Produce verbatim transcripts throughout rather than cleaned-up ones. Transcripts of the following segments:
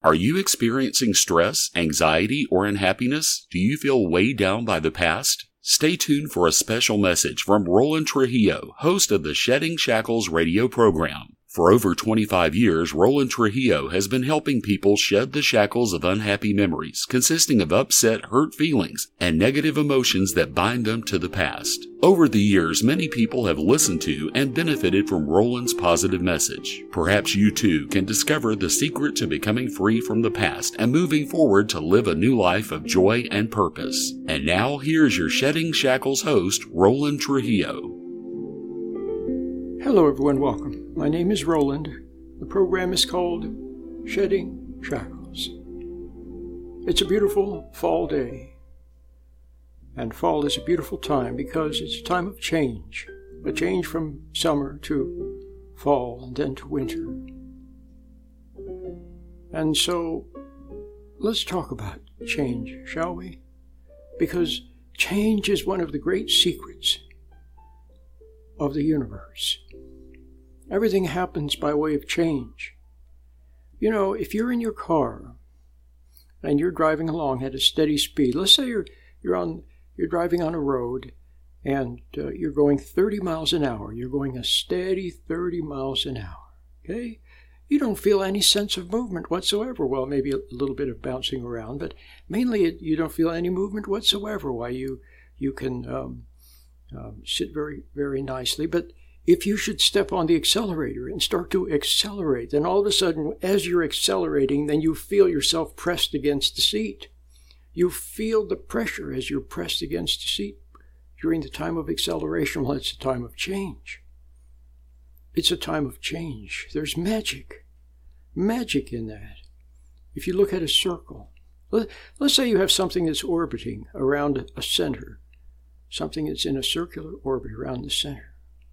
Are you experiencing stress, anxiety, or unhappiness? Do you feel weighed down by the past? Stay tuned for a special message from Roland Trujillo, host of the Shedding Shackles radio program. For over twenty-five years, Roland Trujillo has been helping people shed the shackles of unhappy memories, consisting of upset, hurt feelings, and negative emotions that bind them to the past. Over the years, many people have listened to and benefited from Roland's positive message. Perhaps you too can discover the secret to becoming free from the past and moving forward to live a new life of joy and purpose. And now, here's your Shedding Shackles host, Roland Trujillo. Hello everyone, welcome. My name is Roland. The program is called Shedding Shackles. It's a beautiful fall day. And fall is a beautiful time because it's a time of change. A change from summer to fall and then to winter. And so, let's talk about change, shall we? Because change is one of the great secrets of the universe. Everything happens by way of change. You know, if you're in your car and you're driving along at a steady speed, let's say you're you're on you're driving on a road and uh, you're going thirty miles an hour. You're going a steady thirty miles an hour. Okay? You don't feel any sense of movement whatsoever. Well, maybe a little bit of bouncing around, but mainly you don't feel any movement whatsoever. Why you you can um, um, sit very very nicely, but if you should step on the accelerator and start to accelerate, then all of a sudden, as you're accelerating, then you feel yourself pressed against the seat. You feel the pressure as you're pressed against the seat during the time of acceleration. Well, it's a time of change. It's a time of change. There's magic. Magic in that. If you look at a circle, let's say you have something that's orbiting around a center, something that's in a circular orbit around the center.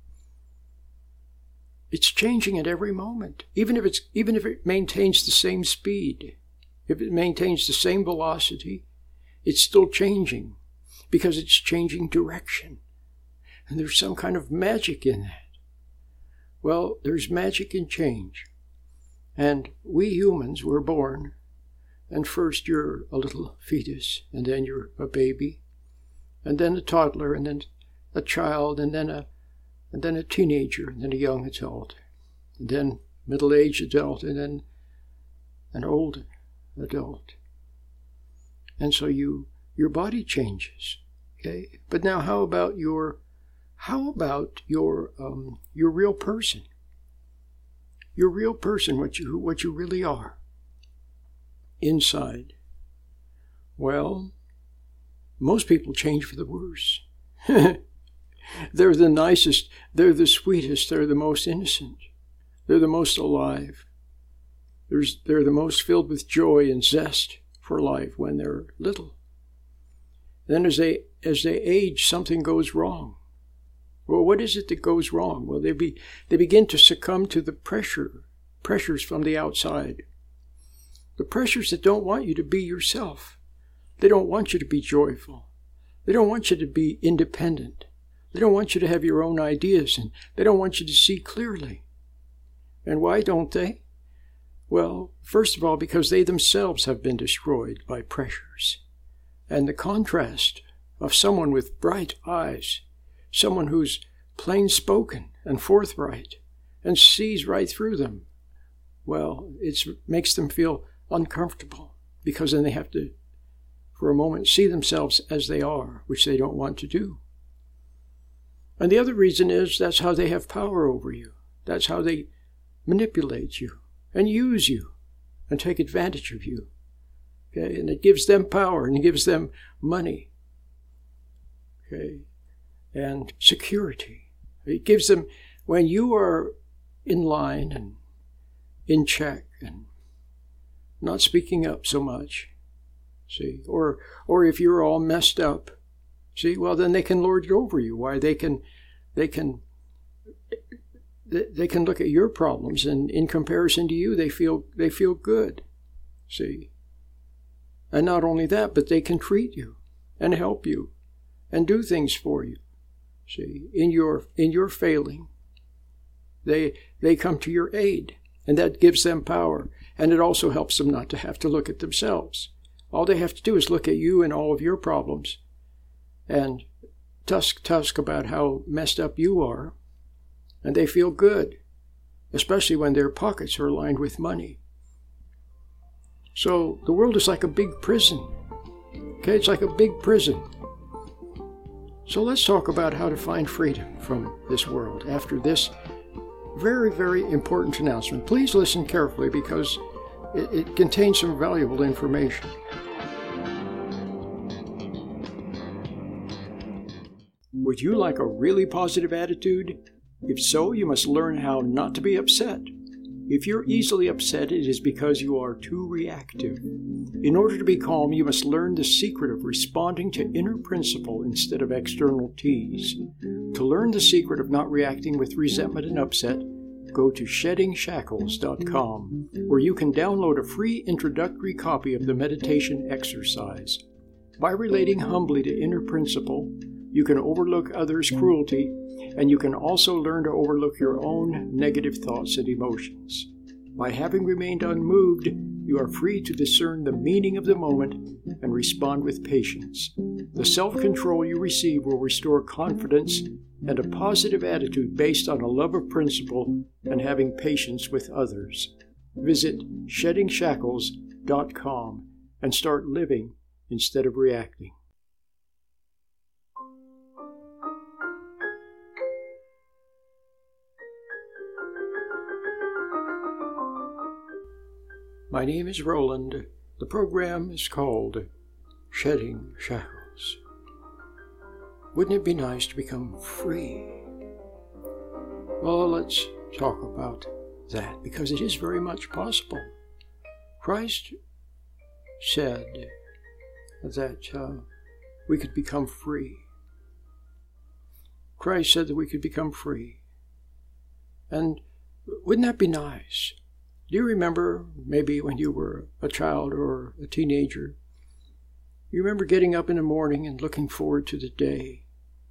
It's changing at every moment, even if it's even if it maintains the same speed, if it maintains the same velocity, it's still changing because it's changing direction. And there's some kind of magic in that. Well, there's magic in change. And we humans were born, and first you're a little fetus, and then you're a baby, and then a toddler, and then a child, and then a and then a teenager, and then a young adult, and then middle-aged adult, and then an old adult. And so you, your body changes, okay? But now, how about your, how about your, um, your real person? Your real person, what you, what you really are, inside. Well, most people change for the worse. They're the nicest, they're the sweetest, they're the most innocent, they're the most alive. There's, they're the most filled with joy and zest for life when they're little. Then as they, as they age, something goes wrong. Well, what is it that goes wrong? Well, they, be, they begin to succumb to the pressure, pressures from the outside. The pressures that don't want you to be yourself. They don't want you to be joyful. They don't want you to be independent. They don't want you to have your own ideas, and they don't want you to see clearly. And why don't they? Well, first of all, because they themselves have been destroyed by pressures. And the contrast of someone with bright eyes, someone who's plain-spoken and forthright, and sees right through them, well, it makes them feel uncomfortable, because then they have to, for a moment, see themselves as they are, which they don't want to do. And the other reason is that's how they have power over you. That's how they manipulate you and use you and take advantage of you. Okay, and it gives them power and it gives them money. Okay, and security. It gives them, when you are in line and in check and not speaking up so much, see, or or if you're all messed up, see, well, then they can lord it over you. Why? They can, they can, they can look at your problems, and in comparison to you, they feel they feel good. See, and not only that, but they can treat you and help you and do things for you. See, in your in your failing, they they come to your aid, and that gives them power. And it also helps them not to have to look at themselves. All they have to do is look at you and all of your problems and tusk tusk about how messed up you are, and they feel good, especially when their pockets are lined with money. So the world is like a big prison. Okay, it's like a big prison. So let's talk about how to find freedom from this world after this very, very important announcement. Please listen carefully because it, it contains some valuable information. Would you like a really positive attitude? If so, you must learn how not to be upset. If you're easily upset, it is because you are too reactive. In order to be calm, you must learn the secret of responding to inner principle instead of external tease. To learn the secret of not reacting with resentment and upset, go to shedding shackles dot com, where you can download a free introductory copy of the meditation exercise. By relating humbly to inner principle, you can overlook others' cruelty, and you can also learn to overlook your own negative thoughts and emotions. By having remained unmoved, you are free to discern the meaning of the moment and respond with patience. The self-control you receive will restore confidence and a positive attitude based on a love of principle and having patience with others. Visit shedding shackles dot com and start living instead of reacting. My name is Roland. The program is called Shedding Shackles. Wouldn't it be nice to become free? Well, let's talk about that because it is very much possible. Christ said that uh, we could become free. Christ said that we could become free. And wouldn't that be nice? Do you remember, maybe when you were a child or a teenager, you remember getting up in the morning and looking forward to the day?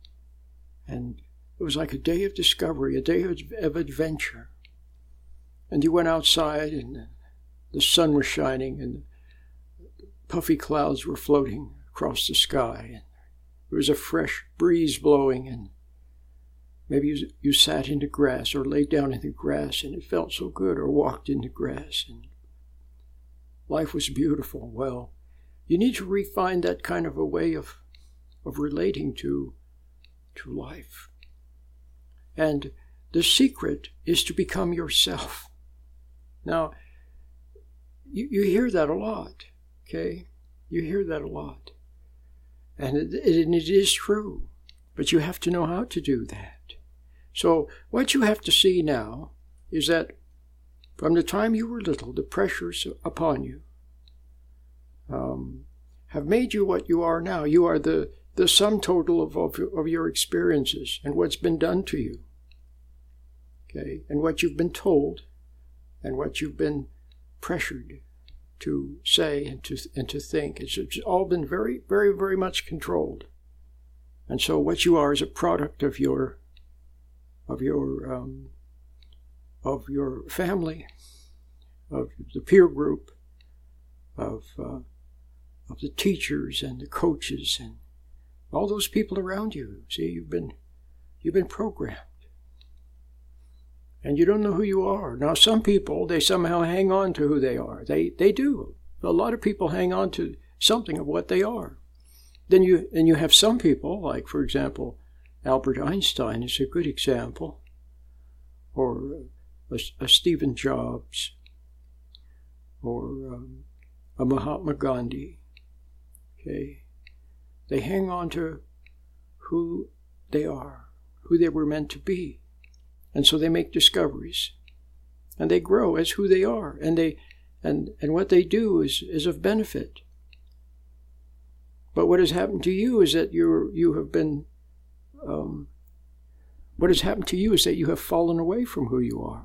And it was like a day of discovery, a day of, of adventure. And you went outside and the sun was shining and puffy clouds were floating across the sky. And there was a fresh breeze blowing, and maybe you, you sat in the grass or laid down in the grass and it felt so good, or walked in the grass and life was beautiful. Well, you need to refine that kind of a way of, of relating to, to life. And the secret is to become yourself. Now, you, you hear that a lot, okay? You hear that a lot. And it, it, and it is true, but you have to know how to do that. So what you have to see now is that from the time you were little, the pressures upon you um, have made you what you are now. You are the, the sum total of, of, of your experiences and what's been done to you, okay, and what you've been told and what you've been pressured to say and to, and to think. It's, it's all been very, very, very much controlled. And so what you are is a product of your of your um, of your family, of the peer group, of uh, of the teachers and the coaches and all those people around you. See, you've been you've been programmed, and you don't know who you are. Now, some people, they somehow hang on to who they are. They they do. A lot of people hang on to something of what they are. Then you and you have some people, like for example, Albert Einstein is a good example, or a, a Stephen Jobs, or um, a Mahatma Gandhi. Okay, they hang on to who they are, who they were meant to be, and so they make discoveries, and they grow as who they are, and they and and what they do is is of benefit. But what has happened to you is that you you have been Um, what has happened to you is that you have fallen away from who you are.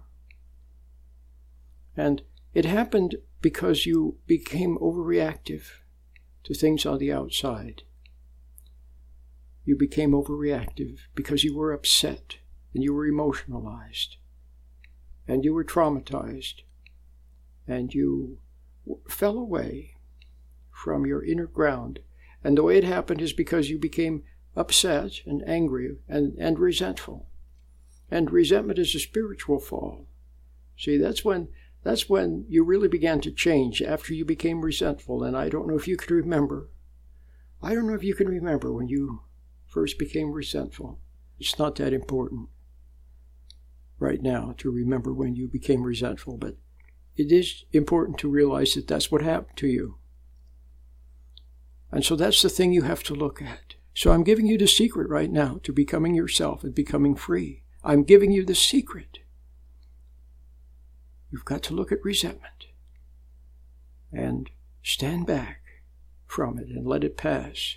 And it happened because you became overreactive to things on the outside. You became overreactive because you were upset and you were emotionalized and you were traumatized. and you fell away from your inner ground. And the way it happened is because you became upset and angry and, and resentful. And resentment is a spiritual fall. See, that's when that's when you really began to change, after you became resentful. And I don't know if you can remember. I don't know if you can remember when you first became resentful. It's not that important right now to remember when you became resentful, but it is important to realize that that's what happened to you. And so that's the thing you have to look at. So I'm giving you the secret right now to becoming yourself and becoming free. I'm giving you the secret. You've got to look at resentment and stand back from it and let it pass.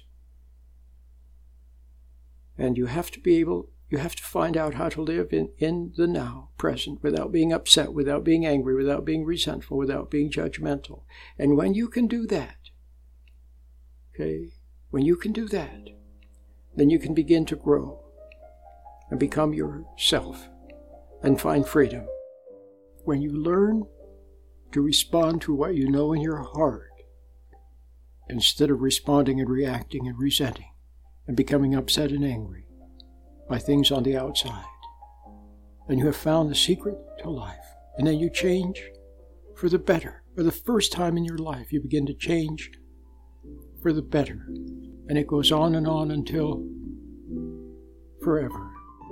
And you have to be able, you have to find out how to live in, in the now, present, without being upset, without being angry, without being resentful, without being judgmental. And when you can do that, okay, when you can do that, then you can begin to grow and become yourself and find freedom. When you learn to respond to what you know in your heart, instead of responding and reacting and resenting and becoming upset and angry by things on the outside, then you have found the secret to life. And then you change for the better. For the first time in your life, you begin to change for the better. And it goes on and on until forever.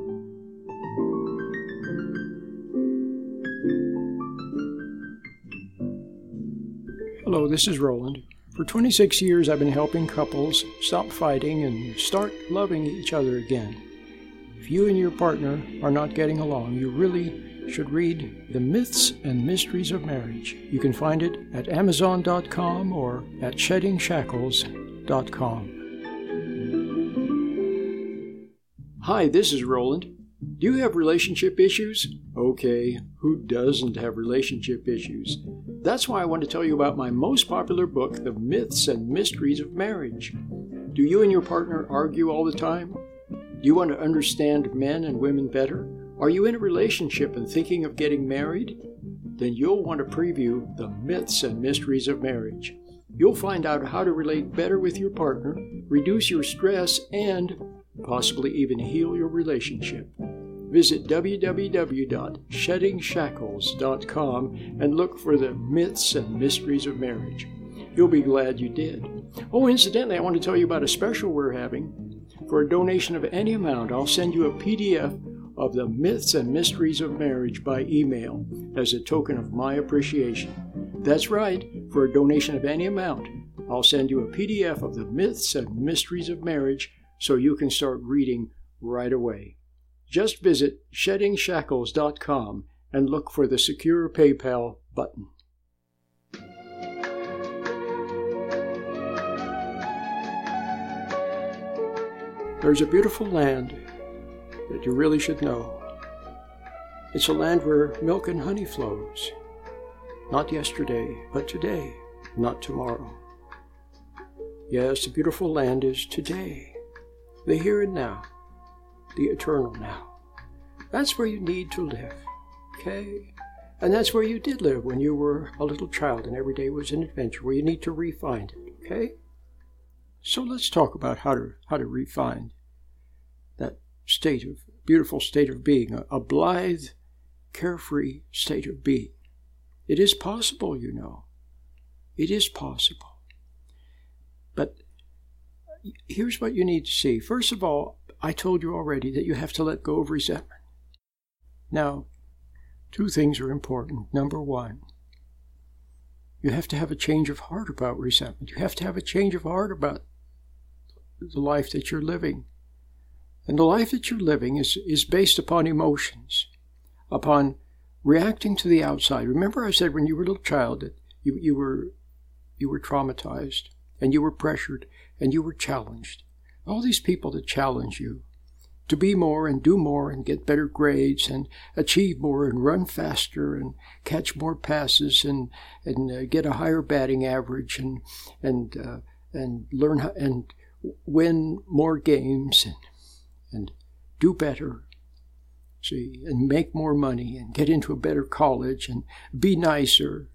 Hello, this is Roland. For twenty-six years, I've been helping couples stop fighting and start loving each other again. If you and your partner are not getting along, you really should read The Myths and Mysteries of Marriage. You can find it at amazon dot com or at shedding shackles dot com. Hi, this is Roland. Do you have relationship issues? Okay, who doesn't have relationship issues? That's why I want to tell you about my most popular book, The Myths and Mysteries of Marriage. Do you and your partner argue all the time? Do you want to understand men and women better? Are you in a relationship and thinking of getting married? Then you'll want to preview The Myths and Mysteries of Marriage. You'll find out how to relate better with your partner, reduce your stress, and possibly even heal your relationship. Visit w w w dot shedding shackles dot com and look for The Myths and Mysteries of Marriage. You'll be glad you did. Oh, incidentally, I want to tell you about a special we're having. For a donation of any amount, I'll send you a P D F of The Myths and Mysteries of Marriage by email as a token of my appreciation. That's right, for a donation of any amount, I'll send you a P D F of The Myths and Mysteries of Marriage so you can start reading right away. Just visit shedding shackles dot com and look for the Secure PayPal button. There's a beautiful land that you really should know. It's a land where milk and honey flows. Not yesterday, but today, not tomorrow. Yes, the beautiful land is today, the here and now, the eternal now. That's where you need to live, okay? And that's where you did live when you were a little child and every day was an adventure, where you need to refine it, okay? So let's talk about how to how to refine that state of, beautiful state of being, a, a blithe, carefree state of being. It is possible, you know. It is possible. But here's what you need to see. First of all, I told you already that you have to let go of resentment. Now, two things are important. Number one, you have to have a change of heart about resentment. You have to have a change of heart about the life that you're living. And the life that you're living is, is based upon emotions, upon reacting to the outside. Remember I said when you were a little child that you, you were you were traumatized, and you were pressured, and you were challenged. All these people that challenge you to be more and do more and get better grades and achieve more and run faster and catch more passes and and uh, get a higher batting average and and uh, and learn how, and win more games and and do better, see, and make more money and get into a better college and be nicer,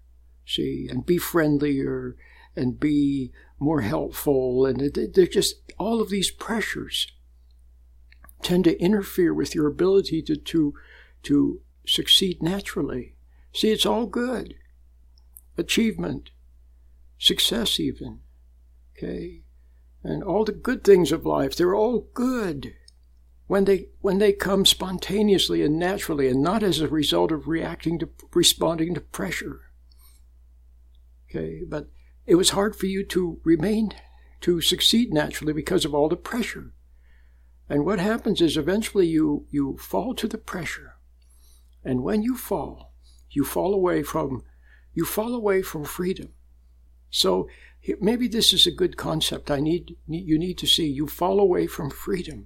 see, and be friendlier and be more helpful. And they're just, all of these pressures tend to interfere with your ability to, to, to succeed naturally. See, it's all good. Achievement, success even, okay? And all the good things of life, they're all good when they when they come spontaneously and naturally and not as a result of reacting to, responding to pressure. Okay, but it was hard for you to remain, to succeed naturally because of all the pressure. And what happens is eventually you, you fall to the pressure. And when you fall, you fall away from, you fall away from freedom. So maybe this is a good concept I need, you need to see. You fall away from freedom.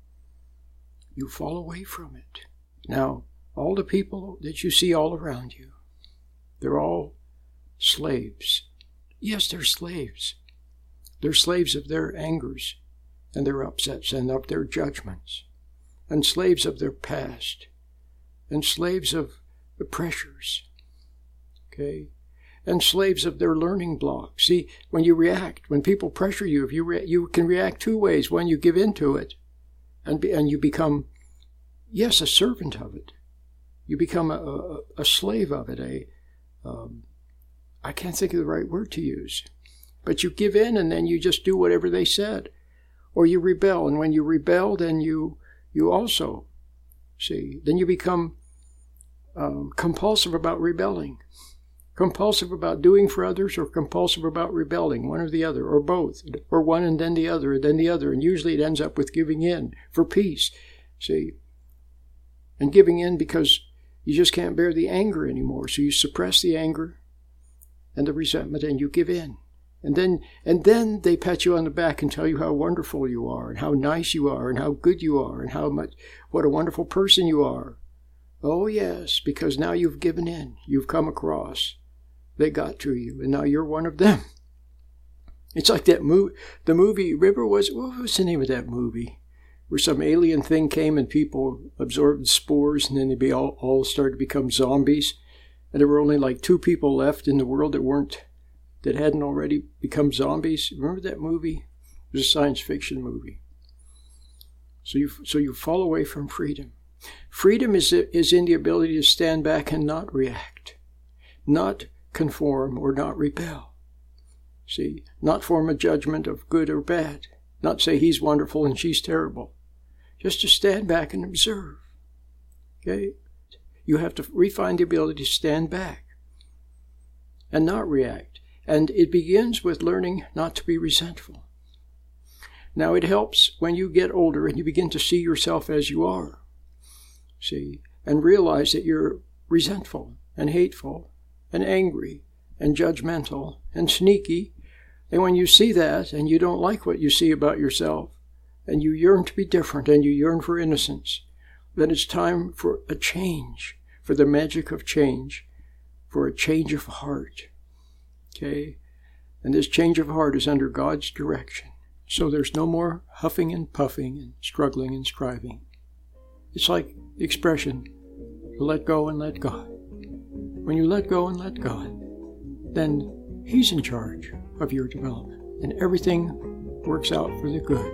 You fall away from it. Now, all the people that you see all around you, they're all slaves. Yes, they're slaves. They're slaves of their angers and their upsets and of their judgments, and slaves of their past, and slaves of the pressures, okay, and slaves of their learning blocks. See, when you react, when people pressure you, if you re- you can react two ways. One, you give in to it, and be, and you become, yes, a servant of it. You become a, a, a slave of it. A um, I can't think of the right word to use, but you give in, and then you just do whatever they said, or you rebel. And when you rebel, then you you also see. Then you become um, compulsive about rebelling. Compulsive about doing for others, or compulsive about rebelling, one or the other, or both, or one and then the other, and then the other. And usually it ends up with giving in for peace, see? And giving in because you just can't bear the anger anymore. So you suppress the anger and the resentment, and you give in. And then and then they pat you on the back and tell you how wonderful you are, and how nice you are, and how good you are, and how much, what a wonderful person you are. Oh yes, because now you've given in. You've come across. They got to you, and now you're one of them. It's like that movie, the movie, River was, what was the name of that movie? Where some alien thing came and people absorbed spores, and then they be all, all started to become zombies. And there were only like two people left in the world that weren't, that hadn't already become zombies. Remember that movie? It was a science fiction movie. So you, so you fall away from freedom. Freedom is, is in the ability to stand back and not react, not conform or not rebel. See, not form a judgment of good or bad, not say he's wonderful and she's terrible. Just to stand back and observe. Okay? You have to refine the ability to stand back and not react. And it begins with learning not to be resentful. Now, it helps when you get older and you begin to see yourself as you are. See, and realize that you're resentful and hateful and angry and judgmental and sneaky. And when you see that and you don't like what you see about yourself, and you yearn to be different and you yearn for innocence, then it's time for a change, for the magic of change, for a change of heart. Okay? And this change of heart is under God's direction. So there's no more huffing and puffing and struggling and striving. It's like the expression, let go and let God. When you let go and let God, then He's in charge of your development, and everything works out for the good.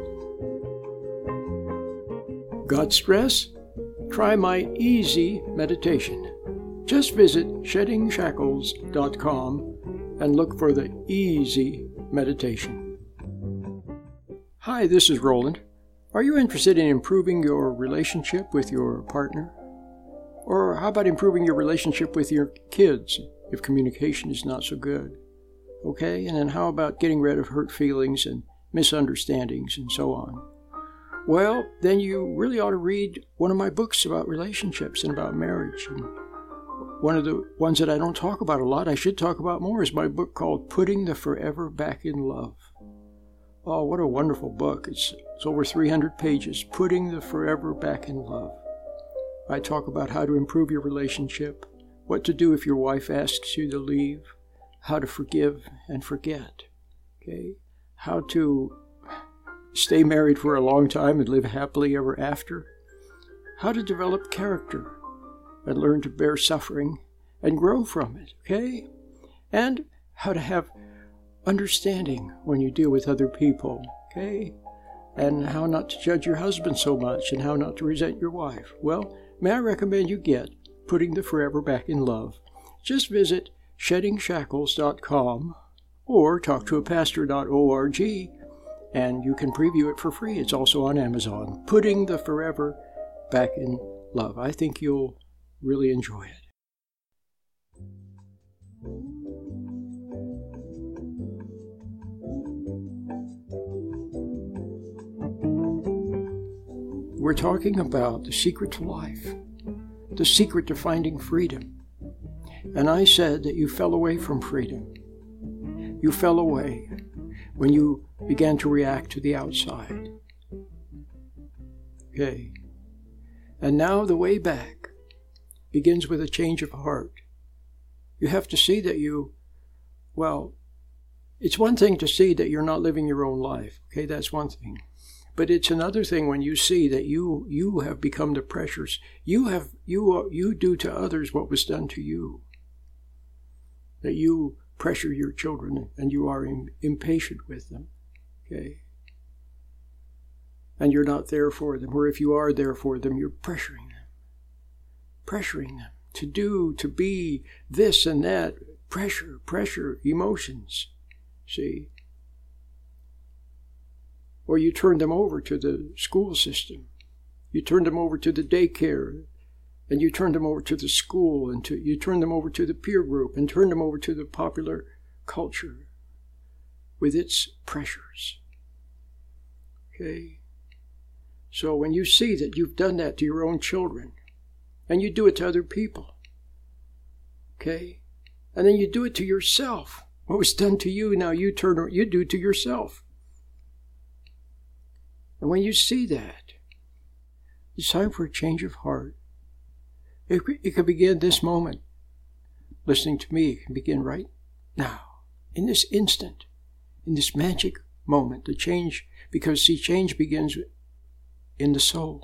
Got stress? Try my easy meditation. Just visit shedding shackles dot com and look for the easy meditation. Hi, this is Roland. Are you interested in improving your relationship with your partner? Or how about improving your relationship with your kids if communication is not so good? Okay, and then how about getting rid of hurt feelings and misunderstandings and so on? Well, then you really ought to read one of my books about relationships and about marriage. And one of the ones that I don't talk about a lot, I should talk about more, is my book called Putting the Forever Back in Love. Oh, what a wonderful book. It's, it's over three hundred pages, Putting the Forever Back in Love. I talk about how to improve your relationship, what to do if your wife asks you to leave, how to forgive and forget, okay? How to stay married for a long time and live happily ever after, how to develop character and learn to bear suffering and grow from it, okay? and how to have understanding when you deal with other people, okay? And how not to judge your husband so much, and how not to resent your wife. Well, may I recommend you get Putting the Forever Back in Love. Just visit shedding shackles dot com or talk to a pastor dot org, and you can preview it for free. It's also on Amazon. Putting the Forever Back in Love. I think you'll really enjoy it. We're talking about the secret to life, the secret to finding freedom. And I said that you fell away from freedom. You fell away when you began to react to the outside. Okay. And now the way back begins with a change of heart. You have to see that you, well, it's one thing to see that you're not living your own life. Okay, that's one thing. But it's another thing when you see that you you have become the pressures. You have you you do to others what was done to you. That you pressure your children and you are im- impatient with them. Okay. And you're not there for them. Or if you are there for them, you're pressuring them. Pressuring them to do, to be this and that. Pressure, pressure, emotions. See? Or you turn them over to the school system. You turn them over to the daycare. And you turn them over to the school. And to, you turn them over to the peer group. And turn them over to the popular culture with its pressures. Okay? So when you see that you've done that to your own children, and you do it to other people, okay? And then you do it to yourself. What was done to you, now you turn, you do to yourself. And when you see that, it's time for a change of heart. It, it can begin this moment. Listening to me, it can begin right now, in this instant, in this magic moment, the change, because see, change begins in the soul.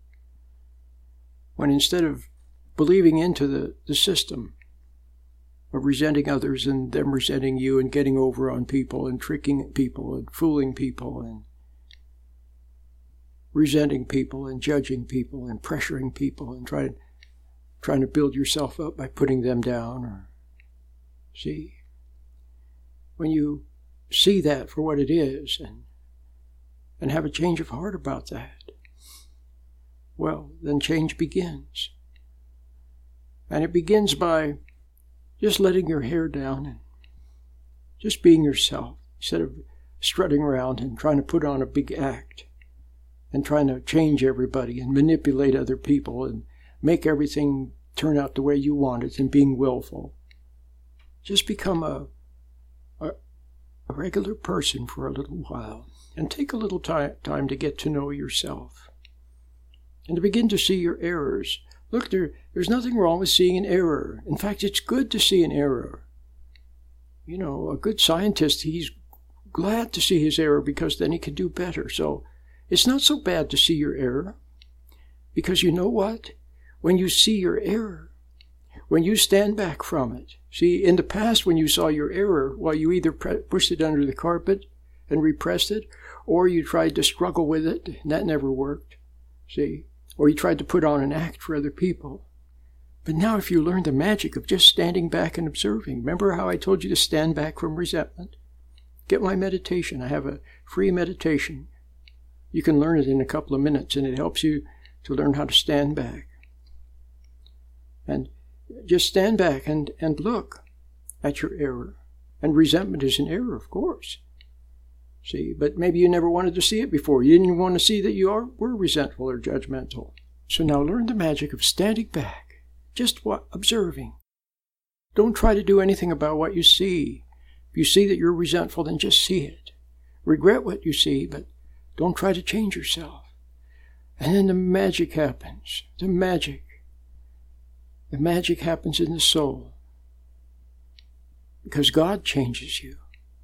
When instead of believing into the, the system of resenting others and them resenting you and getting over on people and tricking people and fooling people and resenting people and judging people and pressuring people and trying, trying to build yourself up by putting them down, or see, when you see that for what it is and and have a change of heart about that, well, then change begins. And it begins by just letting your hair down and just being yourself, instead of strutting around and trying to put on a big act and trying to change everybody and manipulate other people and make everything turn out the way you want it and being willful. Just become a, a, a regular person for a little while and take a little time, time to get to know yourself and to begin to see your errors. Look, there, there's nothing wrong with seeing an error. In fact, it's good to see an error. You know, a good scientist, he's glad to see his error because then he can do better. So it's not so bad to see your error, because you know what? When you see your error, when you stand back from it, see, in the past when you saw your error, well, you either pre- pushed it under the carpet and repressed it, or you tried to struggle with it, and that never worked, see, or you tried to put on an act for other people. But now if you learn the magic of just standing back and observing, remember how I told you to stand back from resentment? Get my meditation. I have a free meditation. You can learn it in a couple of minutes, and it helps you to learn how to stand back. And just stand back and, and look at your error. And resentment is an error, of course. See, but maybe you never wanted to see it before. You didn't want to see that you are, were resentful or judgmental. So now learn the magic of standing back, just what, observing. Don't try to do anything about what you see. If you see that you're resentful, then just see it. Regret what you see, but don't try to change yourself. And then the magic happens. The magic. The magic happens in the soul. Because God changes you.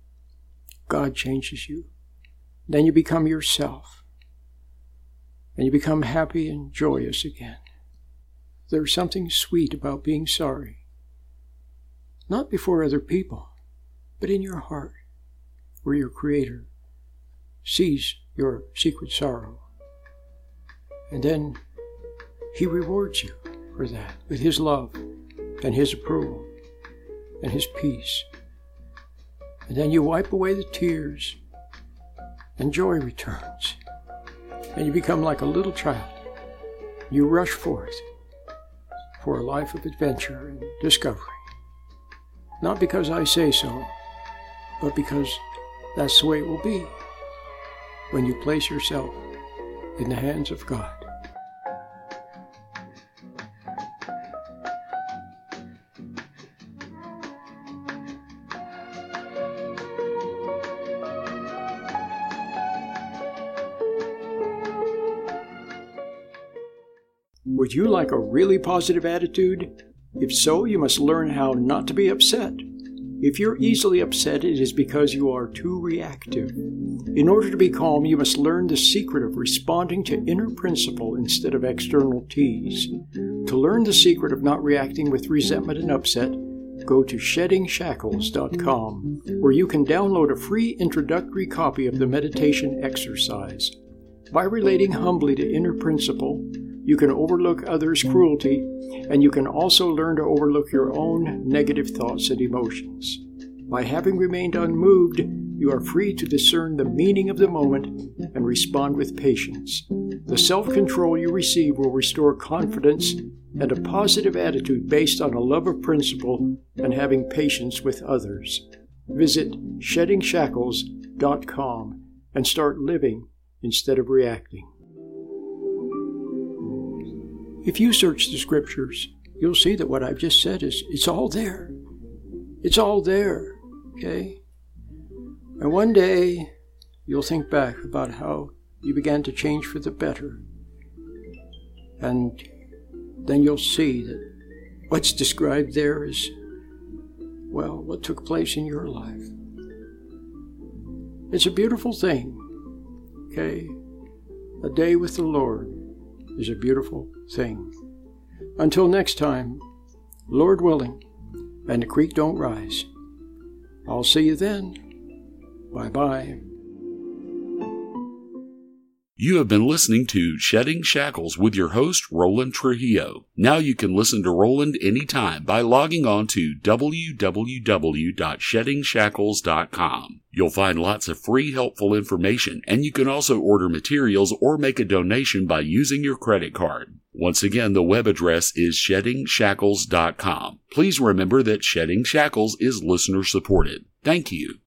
God changes you. Then you become yourself. And you become happy and joyous again. There's something sweet about being sorry. not before other people, but in your heart, where your Creator sees your secret sorrow. And then He rewards you for that with His love and His approval and His peace. And then you wipe away the tears and joy returns. And you become like a little child. You rush forth for a life of adventure and discovery. Not because I say so, but because that's the way it will be when you place yourself in the hands of God. Would you like a really positive attitude? If so, you must learn how not to be upset. If you're easily upset, it is because you are too reactive. In order to be calm, you must learn the secret of responding to inner principle instead of external tease. To learn the secret of not reacting with resentment and upset, go to shedding shackles dot com, where you can download a free introductory copy of the meditation exercise. By relating humbly to inner principle, you can overlook others' cruelty, and you can also learn to overlook your own negative thoughts and emotions. By having remained unmoved, you are free to discern the meaning of the moment and respond with patience. The self-control you receive will restore confidence and a positive attitude based on a love of principle and having patience with others. Visit shedding shackles dot com and start living instead of reacting. If you search the scriptures, you'll see that what I've just said is, it's all there. It's all there, okay? And one day, you'll think back about how you began to change for the better. And then you'll see that what's described there is, well, what took place in your life. It's a beautiful thing, okay? A day with the Lord is a beautiful thing. Until next time, Lord willing, and the creek don't rise. I'll see you then. Bye-bye. You have been listening to Shedding Shackles with your host, Roland Trujillo. Now you can listen to Roland anytime by logging on to w w w dot shedding shackles dot com. You'll find lots of free, helpful information, and you can also order materials or make a donation by using your credit card. Once again, the web address is shedding shackles dot com. Please remember that Shedding Shackles is listener-supported. Thank you.